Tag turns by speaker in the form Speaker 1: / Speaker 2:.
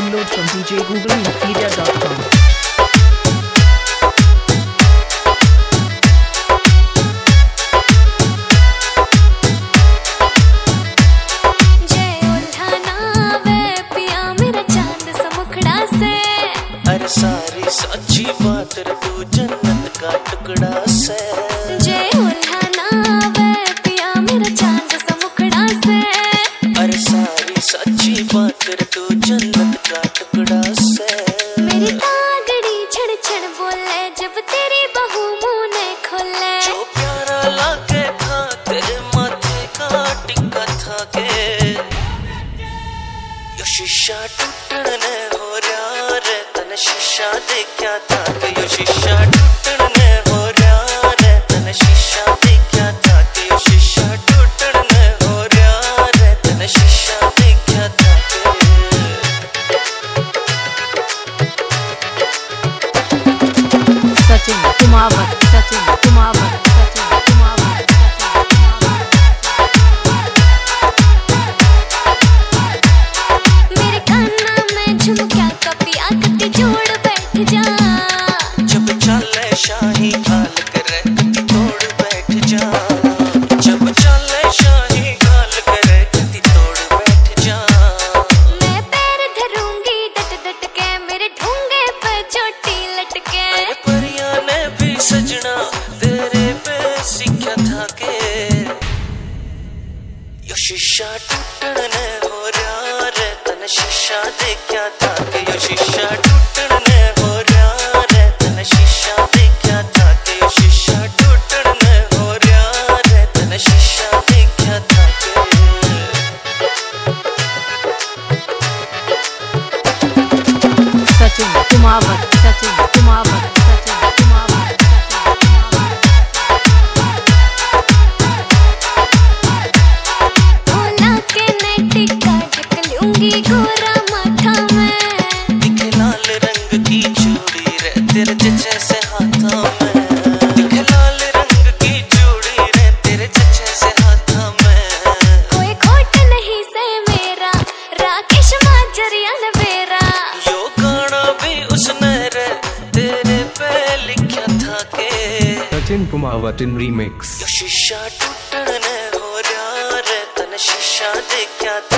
Speaker 1: Download from djgooglemedia.com.
Speaker 2: सारी सच्ची बात रे तू जन्नत का टुकड़ा से
Speaker 3: जे उल्हाना वे पिया मेरा चांद सा मुखड़ा से।
Speaker 2: अरे सारी सच्ची बात रे तू जन्नत का टुकड़ा से।
Speaker 3: मेरी तागड़ी छड़ छड़ बोले जब तेरी बहू मुंह ने खोले।
Speaker 2: जो प्यारा लागे था तेरे माथे का टिक्का था के यो शीशा टूटने हो रहा रे तने शीशा देखा था कि यो शीशा टूटने हो रहा रे तने शीशा देखा था कि यो शीशा टूटने हो रहा रे तने शीशा देखा था
Speaker 1: Sachin Kumawat, Sachin Kumawat, Sachin Kumawat,
Speaker 3: मेरे कान्ना में झुमका का पिया कति जोड़ बैठ जा।
Speaker 2: जब चले शाही खाल करे कति तोड़ बैठ जा। जब चले शाही खाल करे कति तोड़ बैठ जा।
Speaker 3: मैं पैर धरूंगी डट डट के मेरे ढूंगे पे चोटी लटके।
Speaker 2: अरे परियां ने भी सजना तेरे पे सीखा था के यो शीशा टूटने हो रहा रे तने शीशा देखा था के यो शीशा टूटने हो रहा रे तने शीशा देखा था के यो शीशा टूटने हो रहा रे तने शीशा देखा था के
Speaker 1: Sachin Kumawat, Sachin Kumawat, Sachin Kumawat,
Speaker 3: भोला के नई टिक्का ढक लूंगी गोरा माथा में।
Speaker 2: दिखे लाल रंग की चूड़ी रे तेरे जैसे हाथों में। दिखे लाल रंग की चूड़ी रे तेरे जैसे हाथों में।
Speaker 3: कोई खोट नहीं से मेरा राकेश माजरिया ने बेरा।
Speaker 2: यो गाना भी उसने रे तेरे पे लिखा था के
Speaker 4: Sachin Kumawat in remix.
Speaker 2: यो शीशा टूटने हो रहा रे तने शीशा देखा था